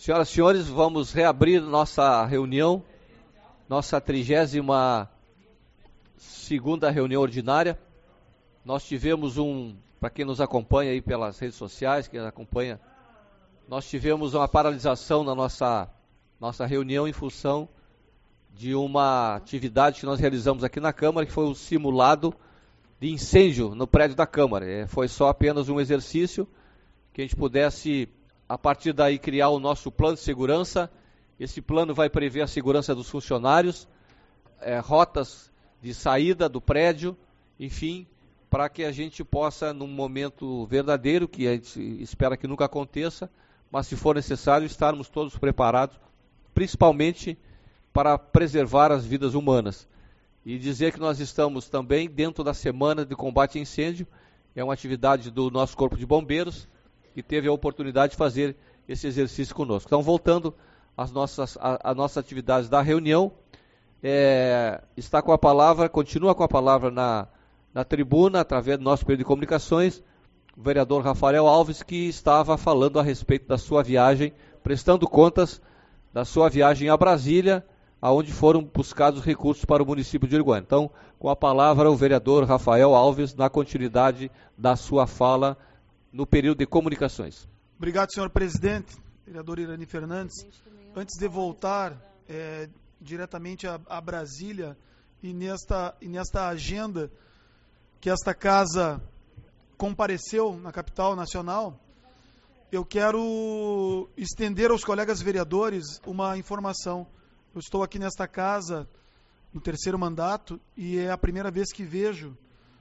Senhoras e senhores, vamos reabrir nossa reunião, nossa 32ª reunião ordinária. Nós tivemos para quem nos acompanha aí pelas redes sociais, quem acompanha, nós tivemos uma paralisação na nossa reunião em função de uma atividade que nós realizamos aqui na Câmara, que foi um simulado de incêndio no prédio da Câmara. Foi só apenas um exercício que a gente pudesse, a partir daí, criar o nosso plano de segurança. Esse plano vai prever a segurança dos funcionários, rotas de saída do prédio, enfim, para que a gente possa, num momento verdadeiro, que a gente espera que nunca aconteça, mas se for necessário, estarmos todos preparados, principalmente para preservar as vidas humanas. E dizer que nós estamos também dentro da Semana de Combate a Incêndio, é uma atividade do nosso Corpo de Bombeiros, que teve a oportunidade de fazer esse exercício conosco. Então, voltando às nossas atividades da reunião, está com a palavra, continua com a palavra na tribuna, através do nosso período de comunicações, o vereador Rafael Alves, que estava falando a respeito da sua viagem, prestando contas da sua viagem a Brasília, aonde foram buscados recursos para o município de Uruguaiana. Então, com a palavra, o vereador Rafael Alves, na continuidade da sua fala no período de comunicações. Obrigado, senhor presidente, vereador Irani Fernandes. Antes de voltar diretamente a Brasília e nesta agenda que esta casa compareceu na capital nacional, eu quero estender aos colegas vereadores uma informação. Eu estou aqui nesta casa no 3º mandato e é a primeira vez que vejo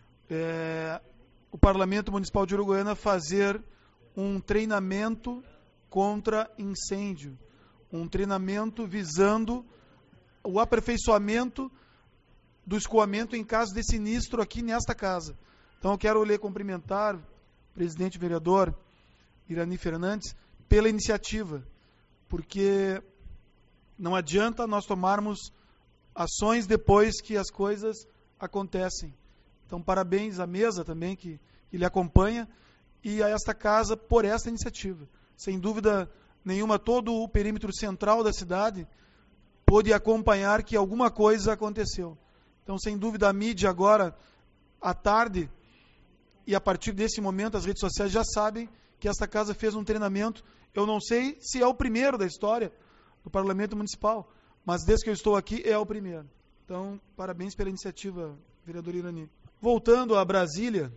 o Parlamento Municipal de Uruguaiana fazer um treinamento contra incêndio, um treinamento visando o aperfeiçoamento do escoamento em caso de sinistro aqui nesta casa. Então eu quero lhe cumprimentar, presidente vereador Irani Fernandes, pela iniciativa, porque não adianta nós tomarmos ações depois que as coisas acontecem. Então, parabéns à mesa também que lhe acompanha e a esta casa por esta iniciativa. Sem dúvida nenhuma, todo o perímetro central da cidade pôde acompanhar que alguma coisa aconteceu. Então, sem dúvida, a mídia agora, à tarde, e a partir desse momento, as redes sociais já sabem que esta casa fez um treinamento. Eu não sei se é o primeiro da história do Parlamento Municipal, mas desde que eu estou aqui é o primeiro. Então, parabéns pela iniciativa, vereador Irani. Voltando a Brasília,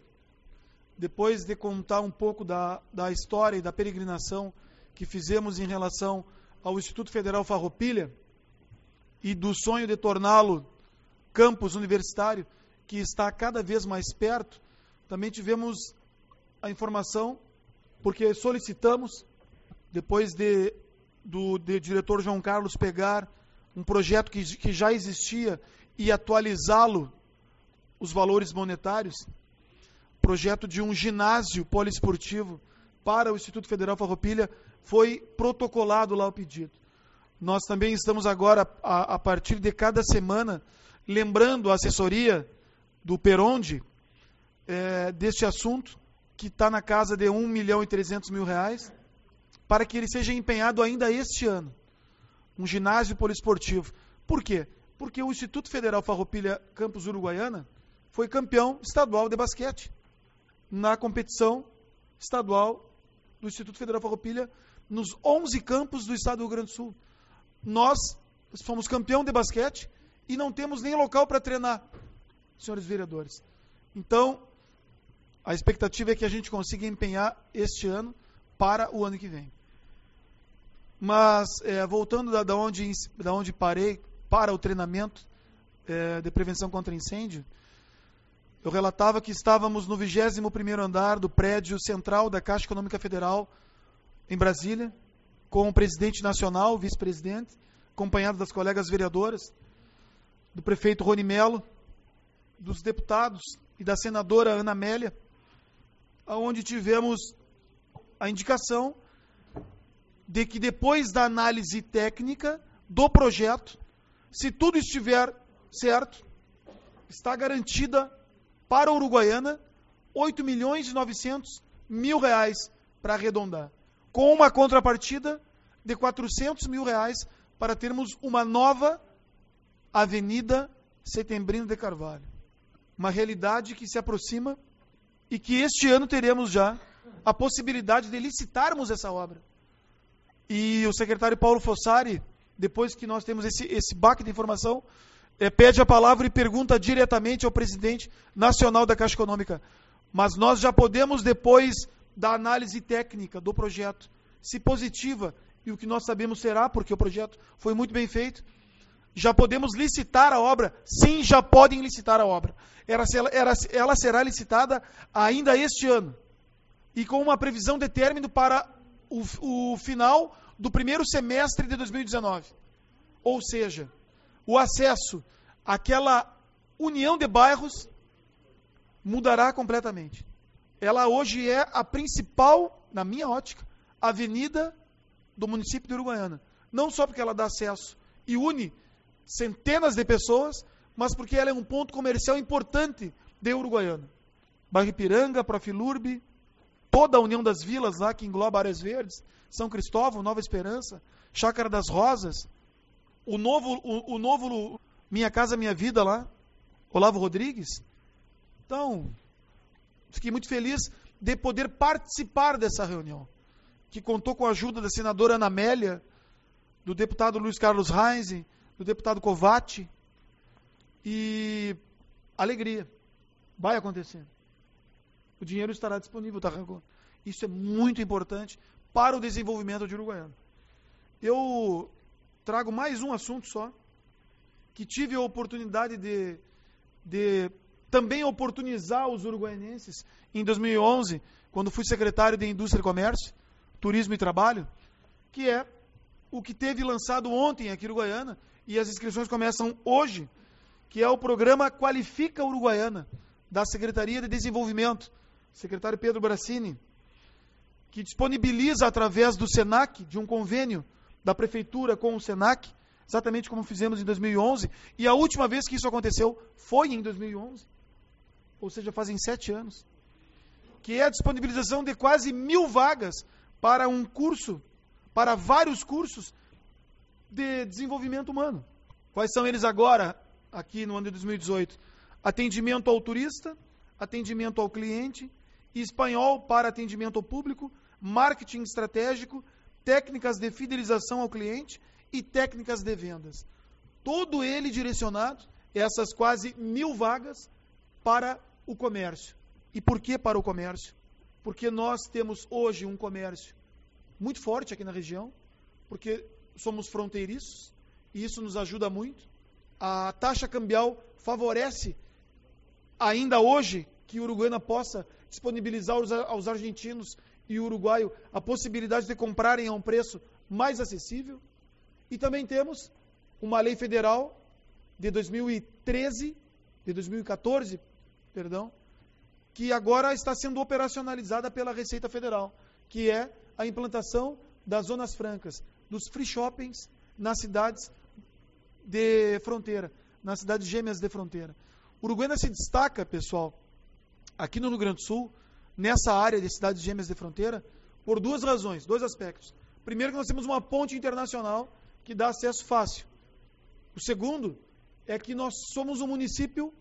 depois de contar um pouco da história e da peregrinação que fizemos em relação ao Instituto Federal Farroupilha e do sonho de torná-lo campus universitário, que está cada vez mais perto, também tivemos a informação, porque solicitamos, depois do diretor João Carlos pegar um projeto que já existia e atualizá-lo, os valores monetários, projeto de um ginásio poliesportivo para o Instituto Federal Farroupilha, foi protocolado lá o pedido. Nós também estamos agora, a partir de cada semana, lembrando a assessoria do Peronde deste assunto, que está na casa de R$1.300.000, para que ele seja empenhado ainda este ano. Um ginásio poliesportivo. Por quê? Porque o Instituto Federal Farroupilha Campus Uruguaiana foi campeão estadual de basquete na competição estadual do Instituto Federal Farroupilha nos 11 campos do estado do Rio Grande do Sul. Nós fomos campeão de basquete e não temos nem local para treinar, senhores vereadores. Então, a expectativa é que a gente consiga empenhar este ano para o ano que vem. Mas, voltando da onde parei para o treinamento de prevenção contra incêndio, eu relatava que estávamos no 21º andar do prédio central da Caixa Econômica Federal, em Brasília, com o presidente nacional, o vice-presidente, acompanhado das colegas vereadoras, do prefeito Rony Melo, dos deputados e da senadora Ana Amélia, onde tivemos a indicação de que depois da análise técnica do projeto, se tudo estiver certo, está garantida para a Uruguaiana R$8.900.000 para arredondar, com uma contrapartida de R$400 mil para termos uma nova Avenida Setembrino de Carvalho. Uma realidade que se aproxima e que este ano teremos já a possibilidade de licitarmos essa obra. E o secretário Paulo Fossari, depois que nós temos esse baque de informação, pede a palavra e pergunta diretamente ao presidente nacional da Caixa Econômica. Mas nós já podemos, depois da análise técnica do projeto, se positiva, e o que nós sabemos será, porque o projeto foi muito bem feito, já podemos licitar a obra? Sim, já podem licitar a obra. Ela será licitada ainda este ano, e com uma previsão de término para o final do primeiro semestre de 2019. Ou seja, o acesso àquela união de bairros mudará completamente. Ela hoje é a principal, na minha ótica, avenida do município de Uruguaiana. Não só porque ela dá acesso e une centenas de pessoas, mas porque ela é um ponto comercial importante de Uruguaiana. Bairro Ipiranga, Profilurbe, toda a União das Vilas lá, que engloba Áreas Verdes, São Cristóvão, Nova Esperança, Chácara das Rosas, o novo Minha Casa Minha Vida lá, Olavo Rodrigues. Então, fiquei muito feliz de poder participar dessa reunião, que contou com a ajuda da senadora Ana Amélia, do deputado Luiz Carlos Reis, do deputado Covatti, e alegria, vai acontecer. O dinheiro estará disponível, tá? Isso é muito importante para o desenvolvimento de Uruguaiana. Eu trago mais um assunto só, que tive a oportunidade de também oportunizar os uruguaianenses em 2011, quando fui secretário de Indústria e Comércio, Turismo e Trabalho, que é o que teve lançado ontem aqui em Uruguaiana, e as inscrições começam hoje, que é o programa Qualifica Uruguaiana, da Secretaria de Desenvolvimento, secretário Pedro Brassini, que disponibiliza através do SENAC, de um convênio da Prefeitura com o SENAC, exatamente como fizemos em 2011, e a última vez que isso aconteceu foi em 2011, ou seja, fazem 7 anos, que é a disponibilização de quase 1.000 vagas para um curso, para vários cursos de desenvolvimento humano. Quais são eles agora, aqui no ano de 2018? Atendimento ao turista, atendimento ao cliente, espanhol para atendimento ao público, marketing estratégico, técnicas de fidelização ao cliente e técnicas de vendas. Todo ele direcionado, essas quase 1.000 vagas, para o comércio. E por que para o comércio? Porque nós temos hoje um comércio muito forte aqui na região, porque somos fronteiriços, e isso nos ajuda muito. A taxa cambial favorece, ainda hoje, que o Uruguaiana possa disponibilizar aos argentinos e uruguaio a possibilidade de comprarem a um preço mais acessível. E também temos uma lei federal de 2014, que agora está sendo operacionalizada pela Receita Federal, que é a implantação das zonas francas, dos free shoppings nas cidades de fronteira, nas cidades gêmeas de fronteira. Uruguaiana se destaca, pessoal, aqui no Rio Grande do Sul, nessa área de cidades gêmeas de fronteira, por duas razões, 2 aspectos. Primeiro, que nós temos uma ponte internacional que dá acesso fácil. O segundo é que nós somos o município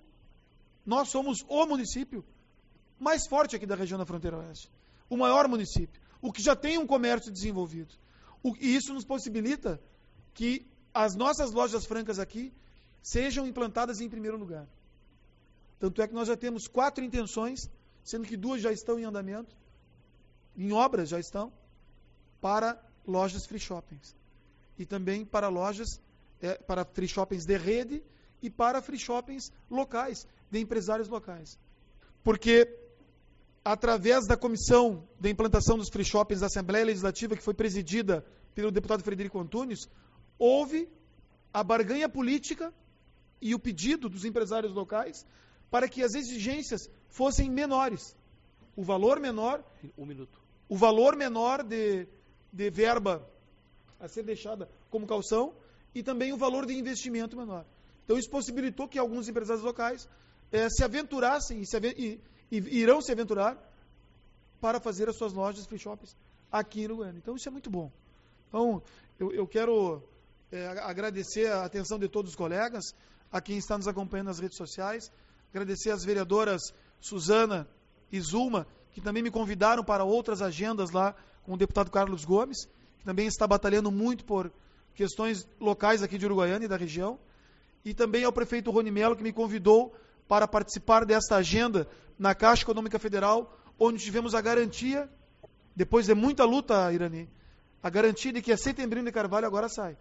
mais forte aqui da região da fronteira oeste. O maior município, o que já tem um comércio desenvolvido. E isso nos possibilita que as nossas lojas francas aqui sejam implantadas em primeiro lugar. Tanto é que nós já temos 4 intenções, sendo que 2 já estão em andamento, em obras já estão, para lojas free shoppings. E também para lojas, para free shoppings de rede e para free shoppings locais, de empresários locais. Porque, através da comissão de implantação dos free shoppings da Assembleia Legislativa, que foi presidida pelo deputado Frederico Antunes, houve a barganha política e o pedido dos empresários locais para que as exigências fossem menores. O valor menor, o valor menor de verba a ser deixada como caução e também o valor de investimento menor. Então isso possibilitou que alguns empresários locais se aventurassem e irão se aventurar para fazer as suas lojas free shops aqui em Uruguaiana. Então isso é muito bom. Então, eu quero agradecer a atenção de todos os colegas, a quem está nos acompanhando nas redes sociais, agradecer às vereadoras Suzana e Zulma, que também me convidaram para outras agendas lá com o deputado Carlos Gomes, que também está batalhando muito por questões locais aqui de Uruguaiana e da região, e também ao prefeito Rony Mello, que me convidou para participar desta agenda na Caixa Econômica Federal, onde tivemos a garantia, depois de muita luta, Irani, a garantia de que a Setembrino de Carvalho agora sai.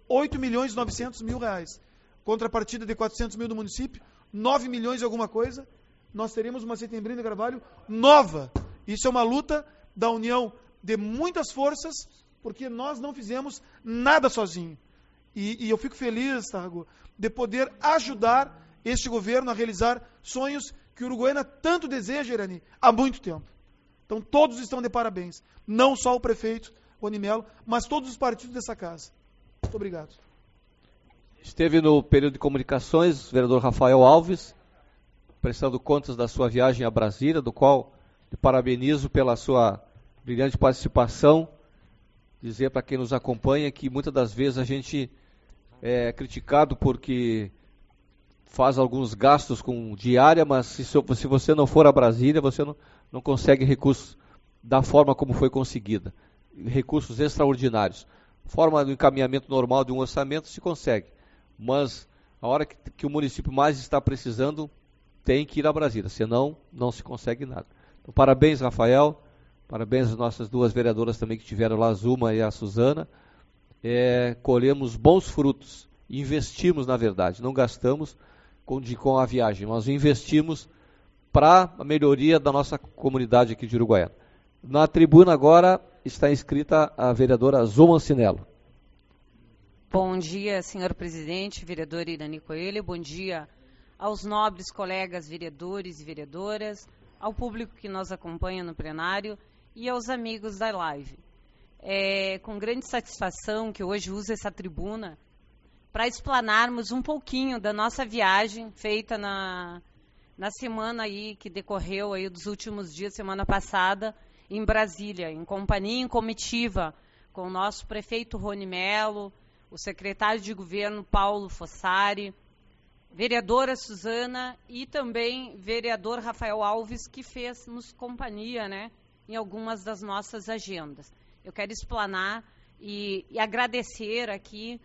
8.900.000 reais. Contrapartida de 400 mil do município, 9 milhões e alguma coisa, nós teremos uma Setembrino de Carvalho nova. Isso é uma luta da união de muitas forças, porque nós não fizemos nada sozinho. E eu fico feliz, Tarrago, de poder ajudar este governo a realizar sonhos que o Uruguaiana tanto deseja, Irani, há muito tempo. Então todos estão de parabéns. Não só o prefeito Rony Mello, mas todos os partidos dessa casa. Muito obrigado. Esteve no período de comunicações o vereador Rafael Alves, prestando contas da sua viagem a Brasília, do qual lhe parabenizo pela sua brilhante participação. Dizer para quem nos acompanha que muitas das vezes a gente é criticado porque faz alguns gastos com diária, mas se você não for a Brasília, você não consegue recursos da forma como foi conseguida. Recursos extraordinários. Forma do encaminhamento normal de um orçamento se consegue, mas a hora que o município mais está precisando, tem que ir a Brasília, senão não se consegue nada. Então, parabéns, Rafael, parabéns às nossas duas vereadoras também que tiveram lá, a Zulma e a Suzana. Colhemos bons frutos, investimos na verdade, não gastamos com a viagem, mas investimos para a melhoria da nossa comunidade aqui de Uruguaiana. Na tribuna agora está inscrita a vereadora Zulma Ancinello. Bom dia, senhor presidente, vereador Irani Coelho, bom dia aos nobres colegas vereadores e vereadoras, ao público que nos acompanha no plenário e aos amigos da live. É com grande satisfação que hoje uso essa tribuna para explanarmos um pouquinho da nossa viagem feita na semana aí que decorreu aí dos últimos dias, semana passada, em Brasília, em companhia, em comitiva, com o nosso prefeito Rony Mello, o secretário de governo Paulo Fossari, vereadora Suzana e também vereador Rafael Alves, que fez-nos companhia, né, em algumas das nossas agendas. Eu quero explanar e agradecer aqui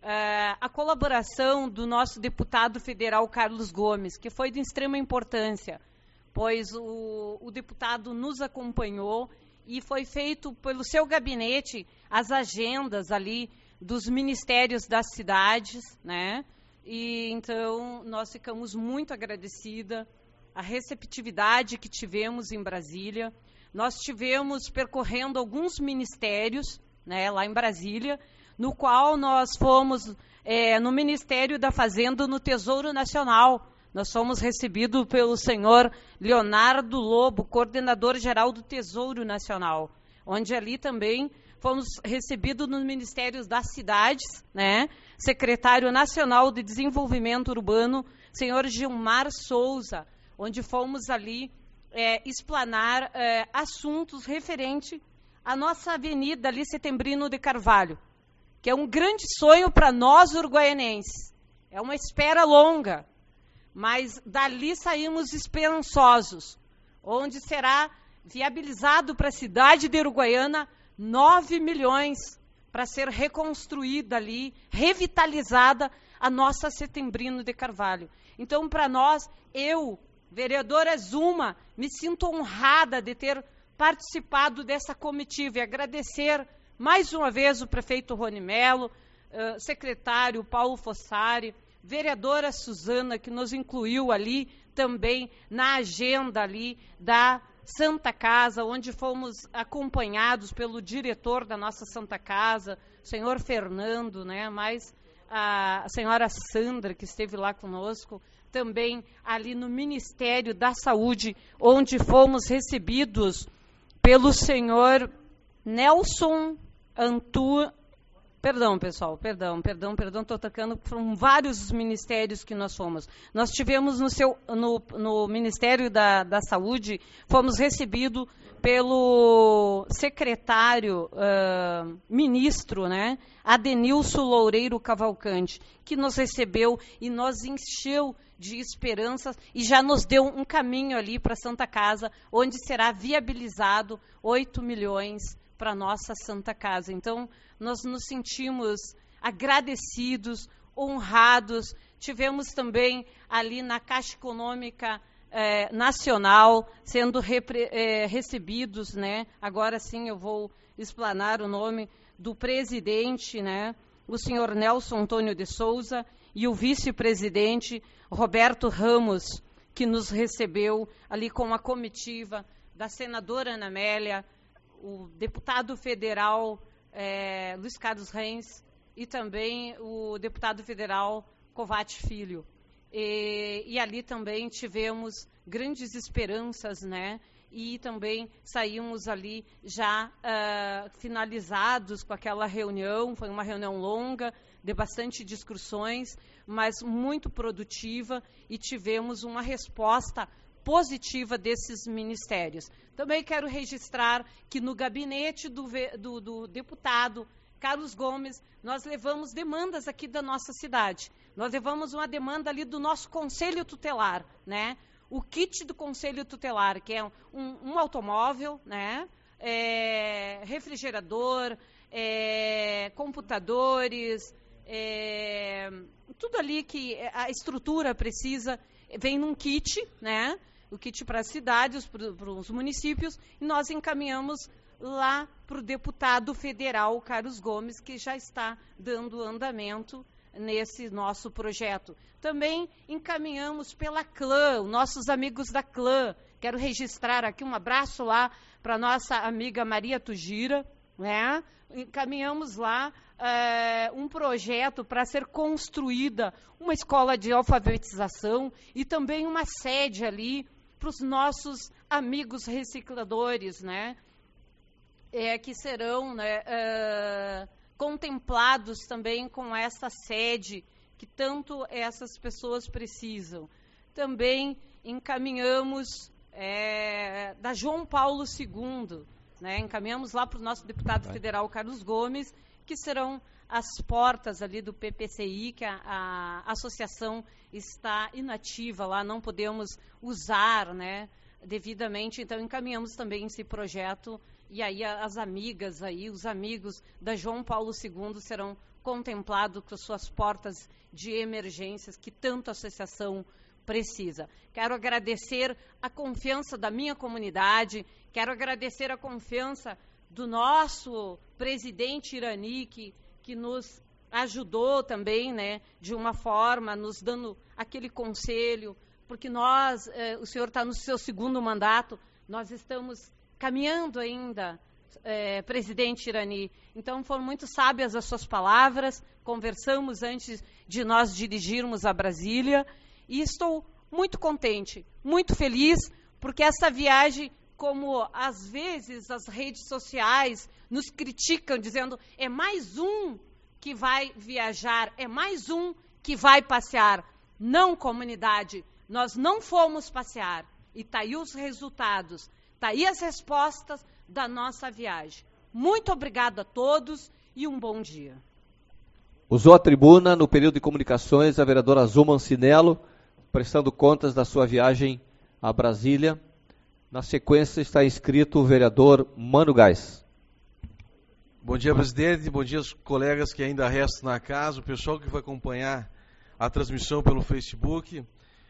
a colaboração do nosso deputado federal Carlos Gomes, que foi de extrema importância, pois o deputado nos acompanhou e foi feito pelo seu gabinete as agendas ali dos ministérios das cidades, né? E então nós ficamos muito agradecidas a receptividade que tivemos em Brasília. Nós tivemos percorrendo alguns ministérios, né, lá em Brasília, no qual nós fomos no Ministério da Fazenda, no Tesouro Nacional. Nós fomos recebidos pelo senhor Leonardo Lobo, coordenador-geral do Tesouro Nacional, onde ali também fomos recebidos nos Ministérios das Cidades, né? Secretário Nacional de Desenvolvimento Urbano, senhor Gilmar Souza, onde fomos ali explanar assuntos referentes à nossa avenida ali, Setembrino de Carvalho, que é um grande sonho para nós uruguaianenses. É uma espera longa, mas dali saímos esperançosos, onde será viabilizado para a cidade de Uruguaiana 9 milhões para ser reconstruída ali, revitalizada a nossa Setembrino de Carvalho. Então, para nós, eu, vereadora Zulma, me sinto honrada de ter participado dessa comitiva e agradecer mais uma vez o prefeito Rony Mello, secretário Paulo Fossari, vereadora Suzana, que nos incluiu ali também na agenda ali da Santa Casa, onde fomos acompanhados pelo diretor da nossa Santa Casa, o senhor Fernando, né, mais a senhora Sandra, que esteve lá conosco, também ali no Ministério da Saúde, onde fomos recebidos pelo senhor Nelson Perdão, pessoal, perdão, estou tocando por vários ministérios que nós fomos. Nós tivemos no Ministério da Saúde, fomos recebidos pelo secretário, ministro, né, Adenilson Loureiro Cavalcante, que nos recebeu e nos encheu de esperanças e já nos deu um caminho ali para a Santa Casa, onde será viabilizado 8 milhões para a nossa Santa Casa. Então, nós nos sentimos agradecidos, honrados. Tivemos também ali na Caixa Econômica Nacional sendo recebidos, né? Agora sim eu vou explanar o nome do presidente, né? O senhor Nelson Antônio de Souza, e o vice-presidente Roberto Ramos, que nos recebeu ali com a comitiva da senadora Ana Amélia, o deputado federal Luiz Carlos Reis e também o deputado federal Covatti Filho. E ali também tivemos grandes esperanças, né? E também saímos ali já finalizados com aquela reunião. Foi uma reunião longa, de bastante discussões, mas muito produtiva, e tivemos uma resposta positiva desses ministérios. Também quero registrar que no gabinete do deputado Carlos Gomes, nós levamos demandas aqui da nossa cidade. Nós levamos uma demanda ali do nosso Conselho Tutelar, né? O kit do Conselho Tutelar, que é um automóvel, né? Refrigerador, computadores, tudo ali que a estrutura precisa, vem num kit, né? O kit para as cidades, para os municípios, e nós encaminhamos lá para o deputado federal Carlos Gomes, que já está dando andamento nesse nosso projeto. Também encaminhamos pela CLã, os nossos amigos da CLã. Quero registrar aqui um abraço lá para a nossa amiga Maria Tugira, né? Encaminhamos lá um projeto para ser construída uma escola de alfabetização e também uma sede ali para os nossos amigos recicladores, né? Que serão, né, contemplados também com essa sede que tanto essas pessoas precisam. Também encaminhamos da João Paulo II, né? Encaminhamos lá para o nosso deputado federal Carlos Gomes, que serão as portas ali do PPCI, que a associação está inativa lá, não podemos usar, né, devidamente, então encaminhamos também esse projeto, e aí as amigas aí, os amigos da João Paulo II serão contemplados com suas portas de emergências que tanto a associação precisa. Quero agradecer a confiança da minha comunidade, quero agradecer a confiança do nosso presidente Irani, que nos ajudou também, né, de uma forma, nos dando aquele conselho, porque nós, o senhor está no seu segundo mandato, nós estamos caminhando ainda, presidente Irani. Então, foram muito sábias as suas palavras, conversamos antes de nós dirigirmos a Brasília, e estou muito contente, muito feliz, porque essa viagem, como às vezes as redes sociais nos criticam, dizendo é mais um que vai viajar, é mais um que vai passear. Não, comunidade, nós não fomos passear. E está aí os resultados, está aí as respostas da nossa viagem. Muito obrigado a todos e um bom dia. Usou a tribuna no período de comunicações a vereadora Azul Mancinello, prestando contas da sua viagem a Brasília. Na sequência está inscrito o vereador Mano Gás. Bom dia, presidente. Bom dia aos colegas que ainda restam na casa, o pessoal que vai acompanhar a transmissão pelo Facebook.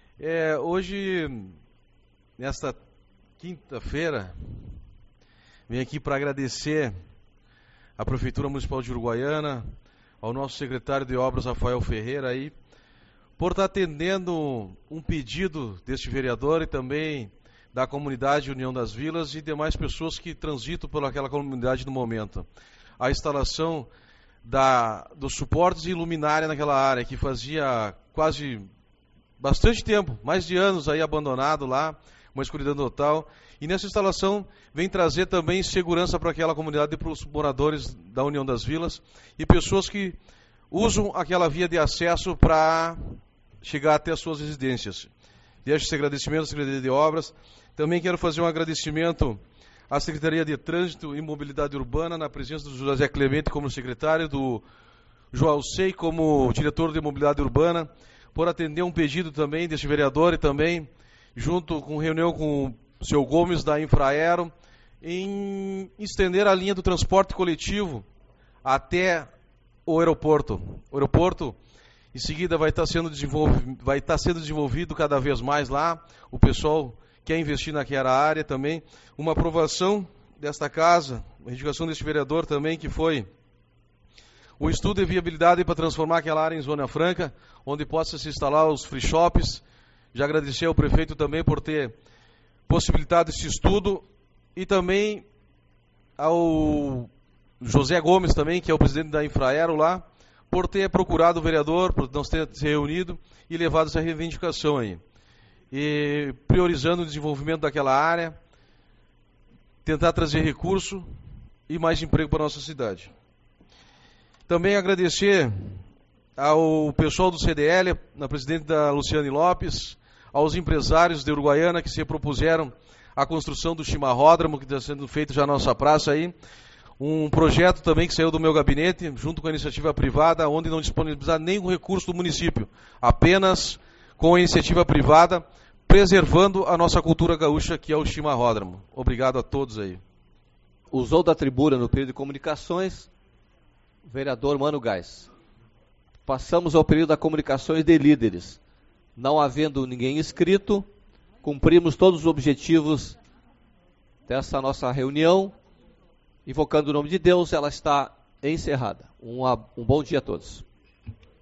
Hoje, nesta quinta-feira, venho aqui para agradecer à Prefeitura Municipal de Uruguaiana, ao nosso secretário de Obras, Rafael Ferreira, aí, por estar atendendo um pedido deste vereador e também da comunidade União das Vilas e demais pessoas que transitam por aquela comunidade no momento. A instalação dos suportes e luminária naquela área, que fazia bastante tempo, mais de anos aí abandonado lá, uma escuridão total. E nessa instalação vem trazer também segurança para aquela comunidade e para os moradores da União das Vilas e pessoas que usam aquela via de acesso para chegar até as suas residências. Deixo esse agradecimento à Secretaria de Obras. Também quero fazer um agradecimento à Secretaria de Trânsito e Mobilidade Urbana, na presença do José Clemente como secretário, do João Sei como diretor de Mobilidade Urbana, por atender um pedido também deste vereador e também, junto com reunião com o seu Gomes da Infraero, em estender a linha do transporte coletivo até o aeroporto. O aeroporto, em seguida, vai estar sendo desenvolvido cada vez mais lá. O pessoal quer investir naquela área também. Uma aprovação desta casa, uma indicação deste vereador também, que foi o estudo de viabilidade para transformar aquela área em zona franca, onde possa se instalar os free shops. Já agradecer ao prefeito também por ter possibilitado esse estudo e também ao José Gomes também, que é o presidente da Infraero lá, por ter procurado o vereador, por nós ter se reunido e levado essa reivindicação aí. E priorizando o desenvolvimento daquela área, tentar trazer recurso e mais emprego para a nossa cidade. Também agradecer ao pessoal do CDL, na presidente da Luciane Lopes, aos empresários de Uruguaiana que se propuseram a construção do chimarródromo, que está sendo feito já na nossa praça aí. Um projeto também que saiu do meu gabinete, junto com a iniciativa privada, onde não disponibilizar nenhum recurso do município, apenas com a iniciativa privada, preservando a nossa cultura gaúcha, que é o chimarródromo. Obrigado a todos aí. Usou da tribuna no período de comunicações, vereador Mano Gás. Passamos ao período da comunicações de líderes. Não havendo ninguém inscrito, cumprimos todos os objetivos dessa nossa reunião. Invocando o nome de Deus, ela está encerrada. Um bom dia a todos.